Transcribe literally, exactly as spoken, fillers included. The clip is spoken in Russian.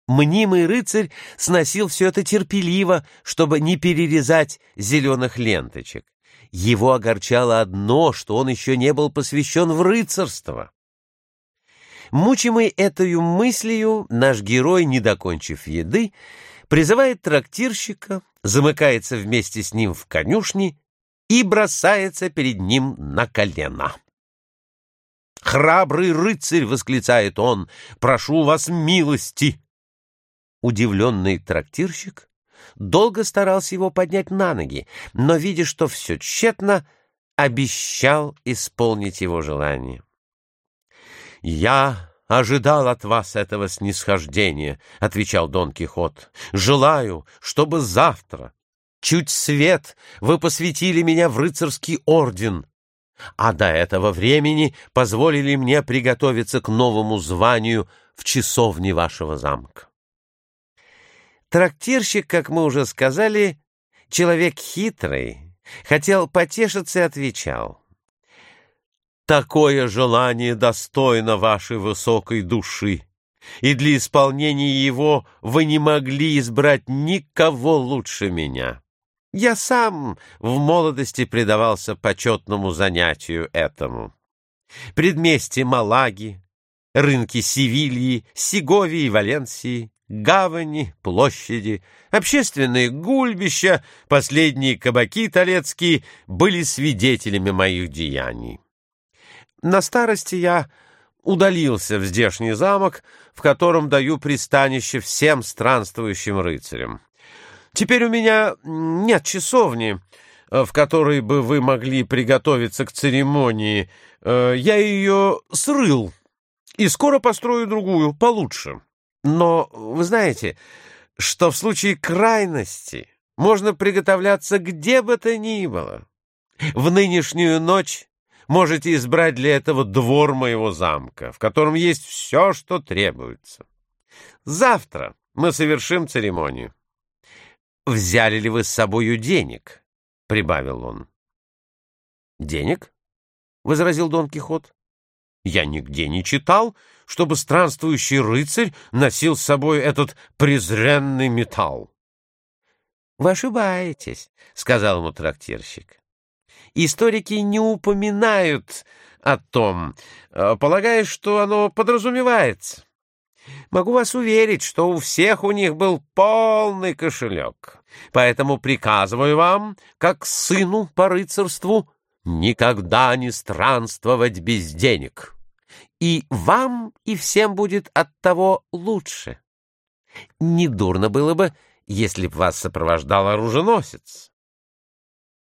Мнимый рыцарь сносил все это терпеливо, чтобы не перерезать зеленых ленточек. Его огорчало одно, что он еще не был посвящен в рыцарство. Мучимый этой мыслью, наш герой, не докончив еды, призывает трактирщика, замыкается вместе с ним в конюшне и бросается перед ним на колено. «Храбрый рыцарь!» — восклицает он. «Прошу вас милости!» Удивленный трактирщик долго старался его поднять на ноги, но, видя, что все тщетно, обещал исполнить его желание. «Я ожидал от вас этого снисхождения», — отвечал Дон Кихот. «Желаю, чтобы завтра, чуть свет, вы посвятили меня в рыцарский орден, а до этого времени позволили мне приготовиться к новому званию в часовне вашего замка». Трактирщик, как мы уже сказали, человек хитрый, хотел потешиться и отвечал: «Такое желание достойно вашей высокой души, и для исполнения его вы не могли избрать никого лучше меня. Я сам в молодости предавался почетному занятию этому. Предместья Малаги, рынки Севильи, Сеговии и Валенсии, гавани, площади, общественные гульбища, последние кабаки толецкие были свидетелями моих деяний. На старости я удалился в здешний замок, в котором даю пристанище всем странствующим рыцарям. Теперь у меня нет часовни, в которой бы вы могли приготовиться к церемонии. Я ее срыл и скоро построю другую, получше. Но вы знаете, что в случае крайности можно приготовляться где бы то ни было. В нынешнюю ночь можете избрать для этого двор моего замка, в котором есть все, что требуется. Завтра мы совершим церемонию. Взяли ли вы с собою денег?» — прибавил он. «Денег?» — возразил Дон Кихот. «Я нигде не читал, чтобы странствующий рыцарь носил с собой этот презренный металл». «Вы ошибаетесь», — сказал ему трактирщик. «Историки не упоминают о том, полагая, что оно подразумевается. Могу вас уверить, что у всех у них был полный кошелек, поэтому приказываю вам, как сыну по рыцарству, никогда не странствовать без денег. И вам, и всем будет от того лучше. Недурно было бы, если б вас сопровождал оруженосец.